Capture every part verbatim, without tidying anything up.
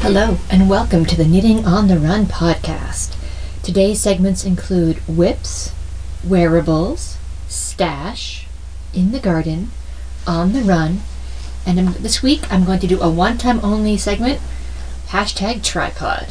Hello, and welcome to the Knitting on the Run podcast. Today's segments include whips, wearables, stash, in the garden, on the run, and um, this week I'm going to do a one-time only segment, hashtag tripod.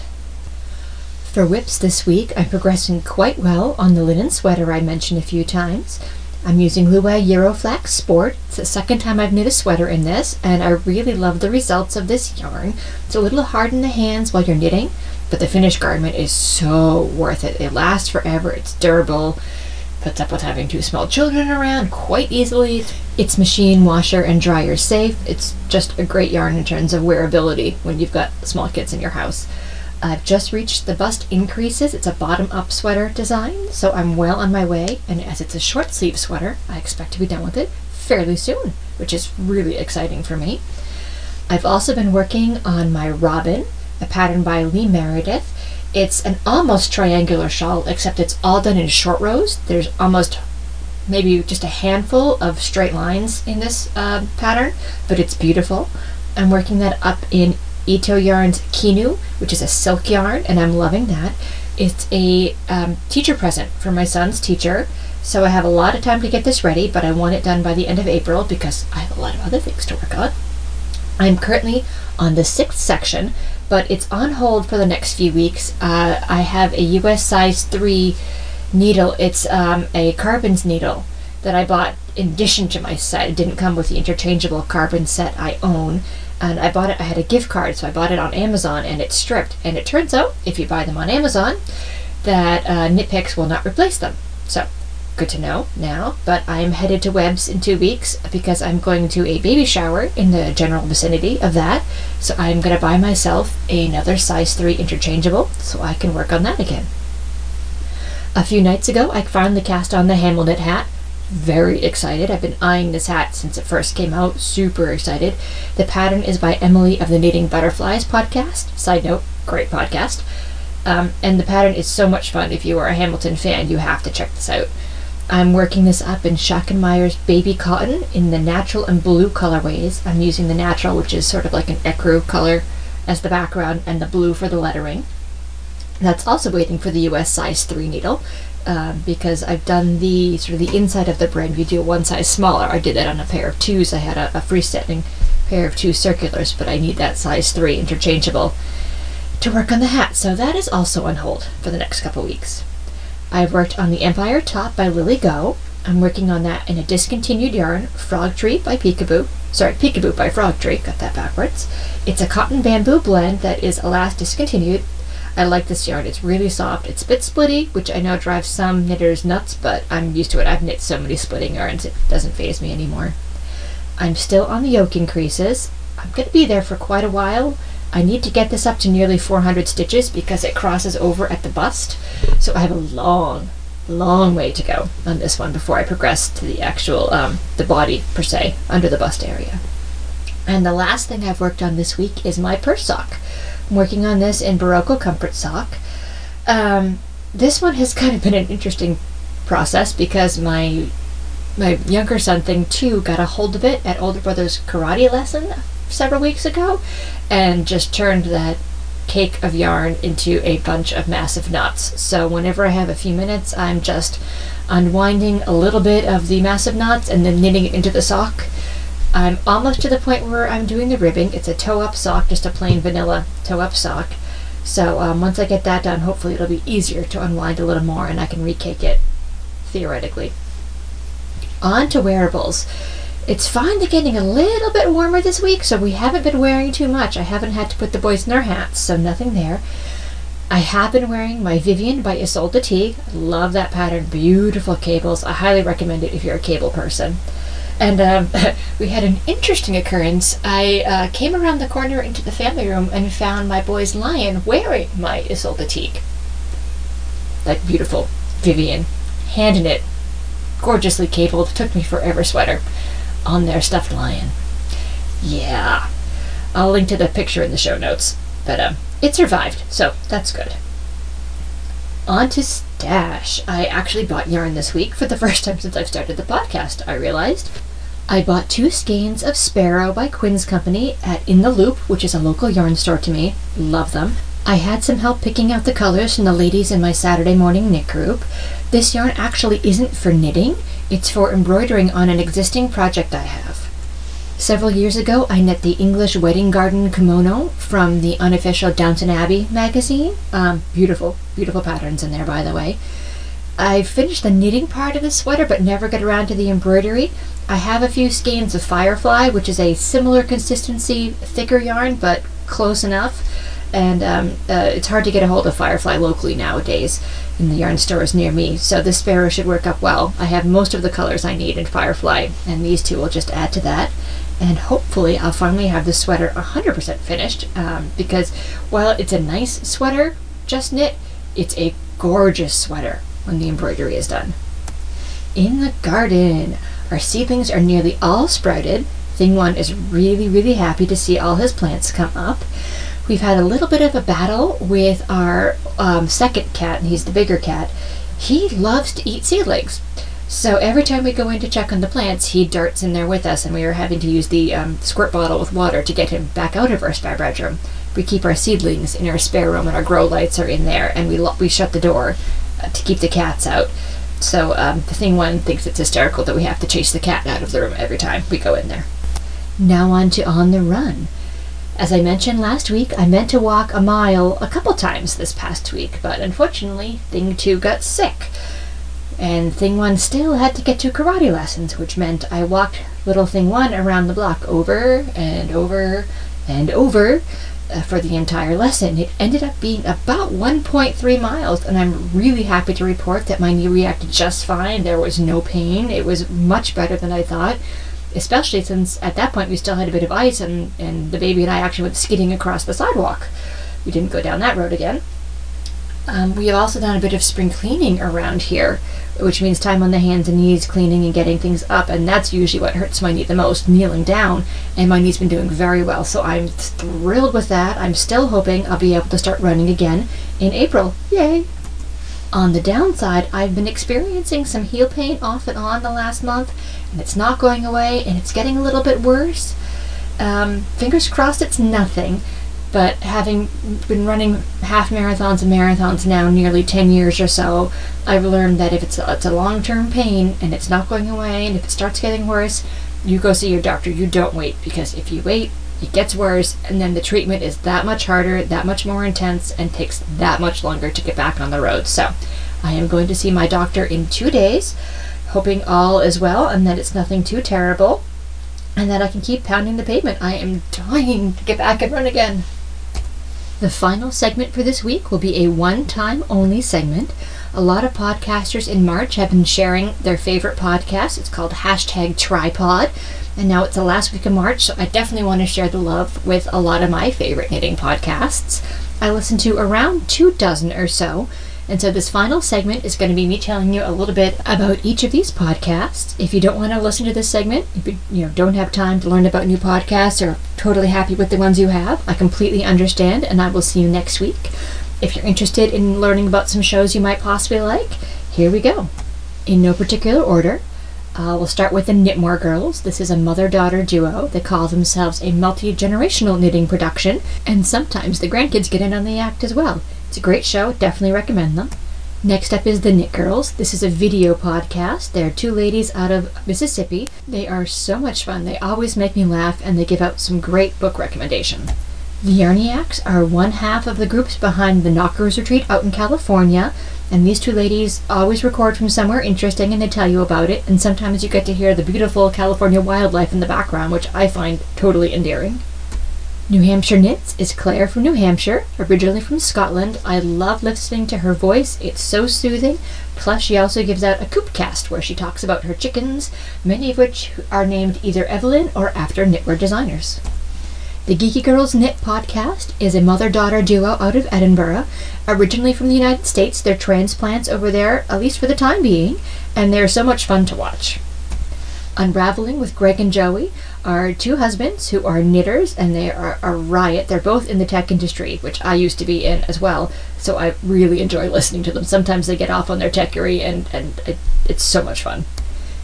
For whips this week, I'm progressing quite well on the linen sweater I mentioned a few times. I'm using Luai Euroflax Sport. It's the second time I've knit a sweater in this, and I really love the results of this yarn. It's a little hard in the hands while you're knitting, but the finished garment is so worth it. It lasts forever, it's durable, puts up with having two small children around quite easily. It's machine, washer, and dryer safe. It's just a great yarn in terms of wearability when you've got small kids in your house. I've just reached the bust increases. It's a bottom-up sweater design, so I'm well on my way, and as it's a short sleeve sweater, I expect to be done with it fairly soon, which is really exciting for me. I've also been working on my Robin, a pattern by Lee Meredith. It's an almost triangular shawl, except it's all done in short rows. There's almost maybe just a handful of straight lines in this uh, pattern, but it's beautiful. I'm working that up in Ito Yarn's Kinu, which is a silk yarn, and I'm loving that. It's a um, teacher present for my son's teacher, so I have a lot of time to get this ready, but I want it done by the end of April because I have a lot of other things to work on. I'm currently on the sixth section, but it's on hold for the next few weeks. Uh, I have a U S size three needle. It's um, a Carbons needle that I bought in addition to my set. It didn't come with the interchangeable Carbon set I own. And I bought it, I had a gift card, so I bought it on Amazon, and it's stripped. And it turns out, if you buy them on Amazon, that uh, Knitpicks will not replace them. So, good to know now. But I'm headed to Webb's in two weeks because I'm going to a baby shower in the general vicinity of that. So I'm going to buy myself another size three interchangeable so I can work on that again. A few nights ago, I finally cast on the Hamel Knit hat. Very excited. I've been eyeing this hat since it first came out. Super excited. The pattern is by Emily of the Knitting Butterflies podcast. Side note, great podcast. Um, and the pattern is so much fun. If you are a Hamilton fan, you have to check this out. I'm working this up in Schachenmeyer's Baby Cotton in the natural and blue colorways. I'm using the natural, which is sort of like an ecru color, as the background, and the blue for the lettering. That's also waiting for the U S size three needle. Uh, because I've done the sort of the inside of the brand. You do one size smaller. I did that on a pair of twos. I had a, a freestanding pair of two circulars, but I need that size three interchangeable to work on the hat. So that is also on hold for the next couple weeks. I've worked on the Empire Top by Lily Go. I'm working on that in a discontinued yarn, Frog Tree by Peekaboo. Sorry, Peekaboo by Frog Tree. Got that backwards. It's a cotton bamboo blend that is alas discontinued. I like this yarn. It's really soft. It's a bit splitty, which I know drives some knitters nuts, but I'm used to it. I've knit so many splitting yarns, it doesn't faze me anymore. I'm still on the yoke increases. I'm going to be there for quite a while. I need to get this up to nearly four hundred stitches because it crosses over at the bust. So I have a long, long way to go on this one before I progress to the actual, um, the body per se, under the bust area. And the last thing I've worked on this week is my purse sock. I'm working on this in Barocco Comfort Sock. Um, this one has kind of been an interesting process because my my younger son, thing two, got a hold of it at older brother's karate lesson several weeks ago and just turned that cake of yarn into a bunch of massive knots. So whenever I have a few minutes, I'm just unwinding a little bit of the massive knots and then knitting it into the sock. I'm almost to the point where I'm doing the ribbing. It's a toe-up sock, just a plain vanilla toe-up sock. So um, once I get that done, hopefully it'll be easier to unwind a little more and I can recake it, theoretically. On to wearables. It's finally getting a little bit warmer this week, so we haven't been wearing too much. I haven't had to put the boys in their hats, so nothing there. I have been wearing my Vivian by Isolde Teague. I love that pattern. Beautiful cables. I highly recommend it if you're a cable person. And um, we had an interesting occurrence. I uh, came around the corner into the family room and found my boy's lion wearing my Isolde Teague. That beautiful Vivian, hand knit, gorgeously cabled, took me forever sweater on their stuffed lion. Yeah, I'll link to the picture in the show notes. But um, it survived, so that's good. On to stash. I actually bought yarn this week for the first time since I've started the podcast, I realized. I bought two skeins of Sparrow by Quinn's Company at In the Loop, which is a local yarn store to me. Love them. I had some help picking out the colors from the ladies in my Saturday morning knit group. This yarn actually isn't for knitting, it's for embroidering on an existing project I have. Several years ago, I knit the English Wedding Garden kimono from the unofficial Downton Abbey magazine. Um, beautiful, beautiful patterns in there, by the way. I finished the knitting part of the sweater, but never got around to the embroidery. I have a few skeins of Firefly, which is a similar consistency, thicker yarn, but close enough. And um, uh, it's hard to get a hold of Firefly locally nowadays in the yarn stores near me, so this Sparrow should work up well. I have most of the colors I need in Firefly, and these two will just add to that. And hopefully I'll finally have this sweater one hundred percent finished, um, because while it's a nice sweater, just knit, it's a gorgeous sweater when the embroidery is done. In the garden, our seedlings are nearly all sprouted. Thing One is really, really happy to see all his plants come up. We've had a little bit of a battle with our um, second cat, and he's the bigger cat. He loves to eat seedlings. So every time we go in to check on the plants, he darts in there with us, and we are having to use the um, squirt bottle with water to get him back out of our spare bedroom. We keep our seedlings in our spare room, and our grow lights are in there, and we lo- we shut the door uh, to keep the cats out. So um, the Thing One thinks it's hysterical that we have to chase the cat out of the room every time we go in there. Now on to On the Run. As I mentioned last week, I meant to walk a mile a couple times this past week, but unfortunately, Thing Two got sick. And Thing One still had to get to karate lessons, which meant I walked little Thing One around the block over and over and over uh, for the entire lesson. It ended up being about one point three miles, and I'm really happy to report that my knee reacted just fine. There was no pain. It was much better than I thought, especially since at that point we still had a bit of ice, and, and the baby and I actually went skidding across the sidewalk. We didn't go down that road again. Um, we have also done a bit of spring cleaning around here, which means time on the hands and knees, cleaning and getting things up, and that's usually what hurts my knee the most, kneeling down, and my knee's been doing very well, so I'm thrilled with that. I'm still hoping I'll be able to start running again in April. Yay! On the downside, I've been experiencing some heel pain off and on the last month, and it's not going away, and it's getting a little bit worse. Um, fingers crossed it's nothing. But having been running half marathons and marathons now nearly ten years or so, I've learned that if it's a, it's a long-term pain and it's not going away, and if it starts getting worse, you go see your doctor. You don't wait, because if you wait, it gets worse, and then the treatment is that much harder, that much more intense, and takes that much longer to get back on the road. So I am going to see my doctor in two days, hoping all is well and that it's nothing too terrible, and that I can keep pounding the pavement. I am dying to get back and run again. The final segment for this week will be a one-time only segment. A lot of podcasters in March have been sharing their favorite podcast. It's called hashtag Tripod, and now it's the last week of March, so I definitely want to share the love with a lot of my favorite knitting podcasts. I listen to around two dozen or so, and so this final segment is going to be me telling you a little bit about each of these podcasts. If you don't want to listen to this segment, if you, you know, don't have time to learn about new podcasts or totally happy with the ones you have, I completely understand, and I will see you next week. If you're interested in learning about some shows you might possibly like, here we go. In no particular order, uh, we'll start with the Knitmore Girls. This is a mother-daughter duo. They call themselves a multi-generational knitting production, and sometimes the grandkids get in on the act as well. It's a great show. Definitely recommend them. Next up is the Knit Girls. This is a video podcast. They're two ladies out of Mississippi. They are so much fun. They always make me laugh, and they give out some great book recommendations. The Yarniacs are one half of the groups behind the Knockers Retreat out in California, and these two ladies always record from somewhere interesting, and they tell you about it, and sometimes you get to hear the beautiful California wildlife in the background, which I find totally endearing. New Hampshire Knits is Claire from New Hampshire, originally from Scotland. I love listening to her voice. It's so soothing. Plus, she also gives out a Coopcast where she talks about her chickens, many of which are named either Evelyn or after knitwear designers. The Geeky Girls Knit podcast is a mother-daughter duo out of Edinburgh. Originally from the United States, they're transplants over there, at least for the time being, and they're so much fun to watch. Unraveling with Greg and Joey are two husbands who are knitters, and they are a riot. They're both in the tech industry, which I used to be in as well, so I really enjoy listening to them. Sometimes they get off on their techery, and, and it, it's so much fun.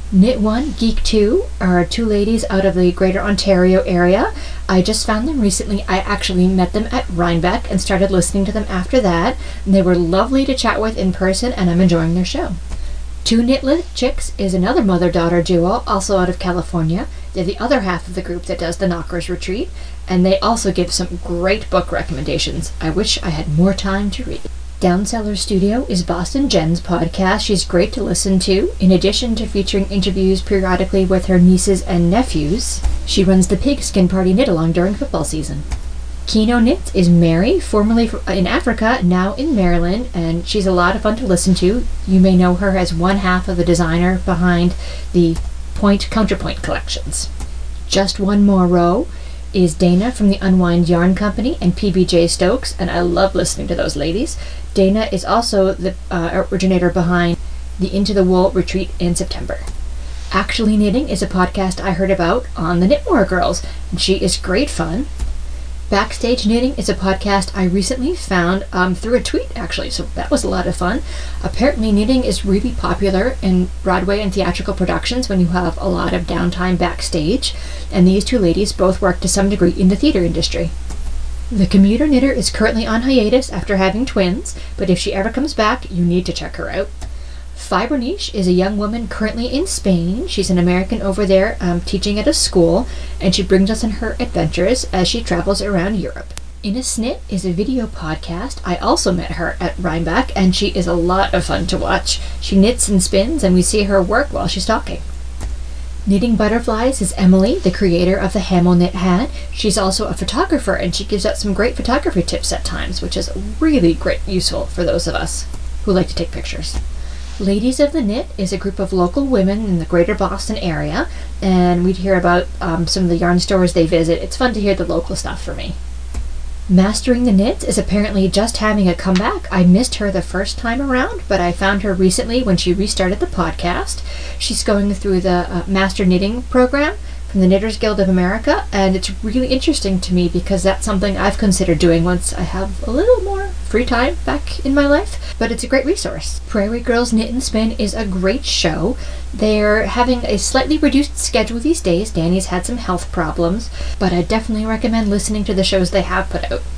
Knit one, Geek two are two ladies out of the Greater Ontario area. I just found them recently. I actually met them at Rhinebeck and started listening to them after that. And they were lovely to chat with in person, and I'm enjoying their show. Two Knitlit Chicks is another mother-daughter duo, also out of California. They're the other half of the group that does the Knockers Retreat, and they also give some great book recommendations. I wish I had more time to read. Downseller Studio is Boston Jen's podcast. She's great to listen to. In addition to featuring interviews periodically with her nieces and nephews, she runs the Pigskin Party Knit-Along during football season. Kino Knits is Mary, formerly in Africa, now in Maryland, and she's a lot of fun to listen to. You may know her as one half of the designer behind the Point Counterpoint collections. Just One More Row is Dana from the Unwind Yarn Company and P B J Stokes, and I love listening to those ladies. Dana is also the uh, originator behind the Into the Wool retreat in September. Actually Knitting is a podcast I heard about on the Knitmore Girls, and she is great fun. Backstage Knitting is a podcast I recently found um, through a tweet, actually, so that was a lot of fun. Apparently knitting is really popular in Broadway and theatrical productions when you have a lot of downtime backstage, and these two ladies both work to some degree in the theater industry. The Commuter Knitter is currently on hiatus after having twins, but if she ever comes back, you need to check her out. Fiber Niche is a young woman currently in Spain. She's an American over there um, teaching at a school, and she brings us on her adventures as she travels around Europe. In a Snit is a video podcast. I also met her at Rhinebeck, and she is a lot of fun to watch. She knits and spins, and we see her work while she's talking. Knitting Butterflies is Emily, the creator of the Hamel Knit Hat. She's also a photographer, and she gives out some great photography tips at times, which is really great useful for those of us who like to take pictures. Ladies of the Knit is a group of local women in the greater Boston area, and we'd hear about um, some of the yarn stores they visit. It's fun to hear the local stuff for me. Mastering the Knits is apparently just having a comeback. I missed her the first time around, but I found her recently when she restarted the podcast. She's going through the uh, Master Knitting program from the Knitters Guild of America, and it's really interesting to me because that's something I've considered doing once I have a little more free time back in my life, but it's a great resource. Prairie Girls Knit and Spin is a great show. They're having a slightly reduced schedule these days. Danny's had some health problems, but I definitely recommend listening to the shows they have put out.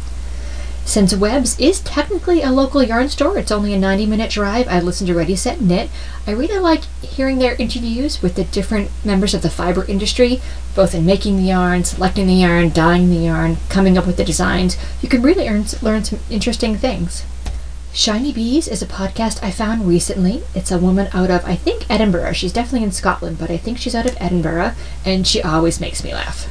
Since Webb's is technically a local yarn store, it's only a ninety minute drive. I listen to Ready Set Knit. I really like hearing their interviews with the different members of the fiber industry, both in making the yarn, selecting the yarn, dyeing the yarn, coming up with the designs. You can really earn, learn some interesting things. Shiny Bees is a podcast I found recently. It's a woman out of, I think, Edinburgh. She's definitely in Scotland, but I think she's out of Edinburgh, and she always makes me laugh.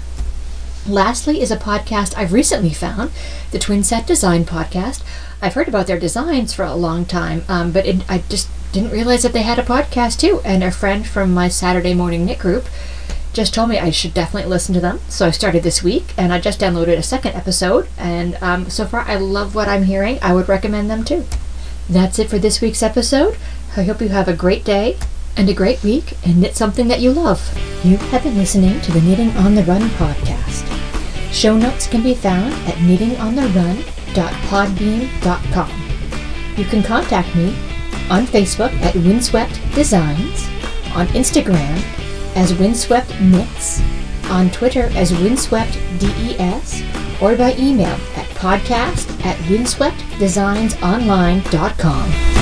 Lastly is a podcast I've recently found, the Twin Set Design Podcast. I've heard about their designs for a long time, um, but it, I just didn't realize that they had a podcast too. And a friend from my Saturday morning knit group just told me I should definitely listen to them. So I started this week, and I just downloaded a second episode. And um, so far, I love what I'm hearing. I would recommend them too. That's it for this week's episode. I hope you have a great day and a great week, and knit something that you love. You have been listening to the Knitting on the Run podcast. Show notes can be found at knitting on the run dot podbean dot com. You can contact me on Facebook at Windswept Designs, on Instagram as Windswept Knits, on Twitter as Windswept D E S, or by email at podcast at windswept designs online dot com.